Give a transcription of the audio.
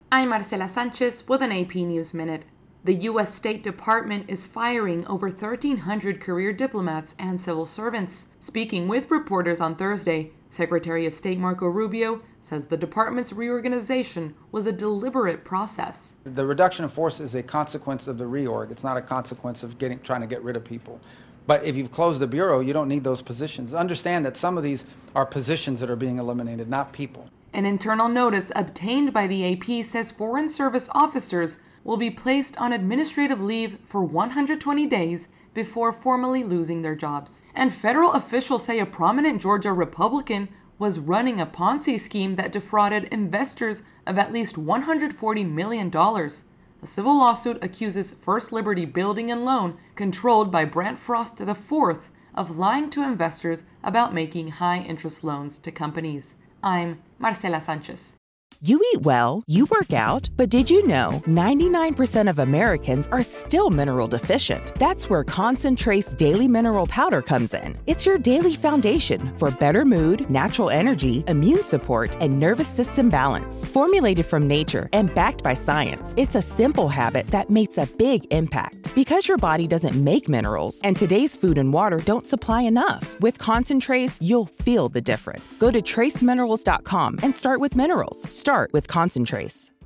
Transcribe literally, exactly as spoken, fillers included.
I'm Marcela Sanchez with an A P News Minute. The U S State Department is firing over thirteen hundred career diplomats and civil servants. Speaking with reporters on Thursday, Secretary of State Marco Rubio says the department's reorganization was a deliberate process. The reduction in force is a consequence of the reorg. It's not a consequence of getting trying to get rid of people. But if you've closed the bureau, you don't need those positions. Understand that some of these are positions that are being eliminated, not people. An internal notice obtained by the A P says Foreign Service officers will be placed on administrative leave for one hundred twenty days before formally losing their jobs. And federal officials say a prominent Georgia Republican was running a Ponzi scheme that defrauded investors of at least one hundred forty million dollars. A civil lawsuit accuses First Liberty Building and Loan, controlled by Brant Frost the fourth, of lying to investors about making high-interest loans to companies. I'm Marcela Sanchez. You eat well, you work out, but did you know ninety-nine percent of Americans are still mineral deficient? That's where Concentrace Daily Mineral Powder comes in. It's your daily foundation for better mood, natural energy, immune support, and nervous system balance. Formulated from nature and backed by science, it's a simple habit that makes a big impact. Because your body doesn't make minerals, and today's food and water don't supply enough. With Concentrace, you'll feel the difference. Go to trace minerals dot com and start with minerals. Start with Concentrace.